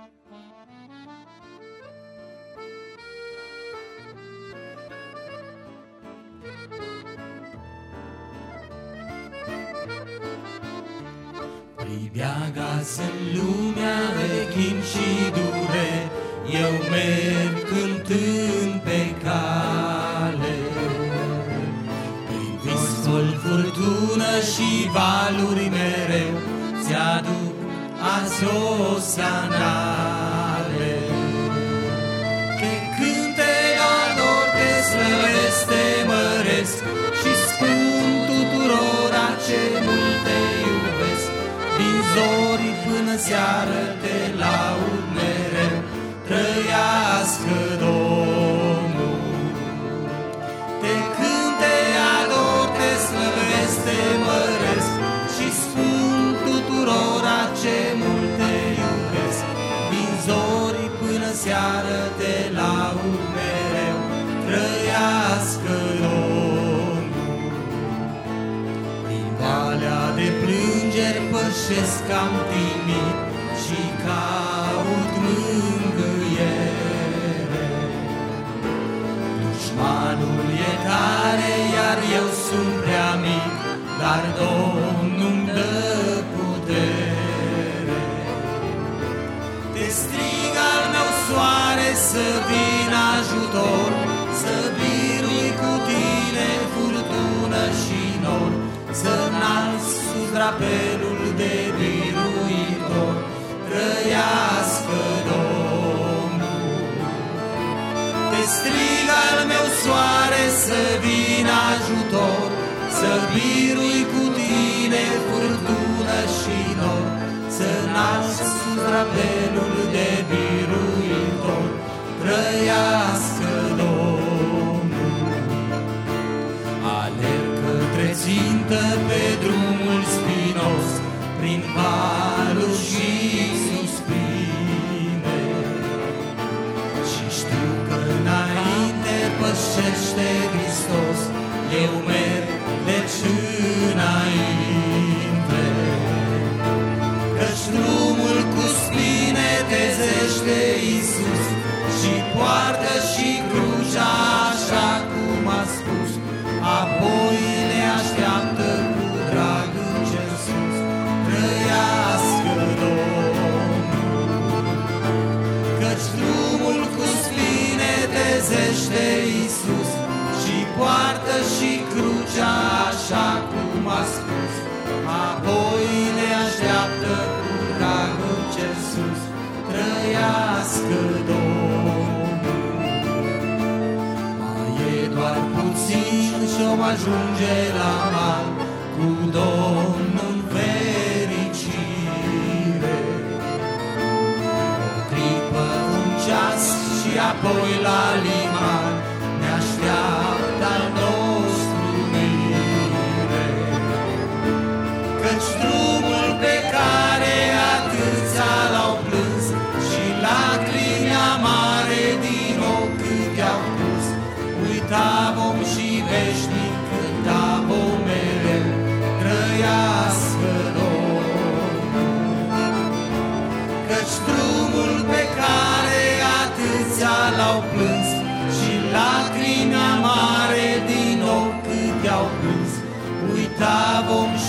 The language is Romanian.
Pribeagă-ți în lumea vechim și dureri, eu merg cântând pe cale. Prin visful, furtună și valuri mereu, ți-aduc azi o sanale. Te cânte ador, te slăvesc, te măresc și spun tuturora ce mult te iubesc. Din zori până seară te laud mereu, trăiască Domnul. Te cânt, te ador, te slăvesc, te măresc și spun tuturora ce mult te iubesc. Din zori până seară te laud mereu, trăiască Domnul. Din valea de plângeri pășesc cam timid și caut mângâiere. Dușmanul e tare, iar eu sunt prea mic, dar Domnul-mi dă putere. Te strig al meu soare să vin ajutor, să birui cu tine furtună și nor, să înalți sus drapelul de biruitor, trăiască Domnul. Te strig al meu soare să vin ajutor, să birui cu tine furtună și nor, să înalți sus drapelul de biruitor, trăiască Domnul. Alerg către țintă pe drumul spinos, prin valuri și suspine, și știu că înainte pășește Hristos, eu merg deci înainte. Căci drumul cu spine tezește Iisus și poartă și crucea așa cum a spus, apoi ne așteaptă cu drag în cer sus, trăiască Domnul. Căci drumul cu spine tezește Iisus și poartă și crucea așa cum a spus, apoi ne așteaptă cu drag în cer sus, trăiască Domnul. Mai e doar puțin și-om ajunge la mal, cu Domnul fericire. O clipă, un ceas și apoi la liman ne așteaptă al nostru mire. Căci drumul pe care atâția l-au plâns și lacrimi amare din ochi cât i-au pus, uita vom și veșnic cânta vom mereu, trăiască Domnul. Căci drumul pe care atâția l-au plâns și lacrimi amare din ochi cât i-au plâns, uita vom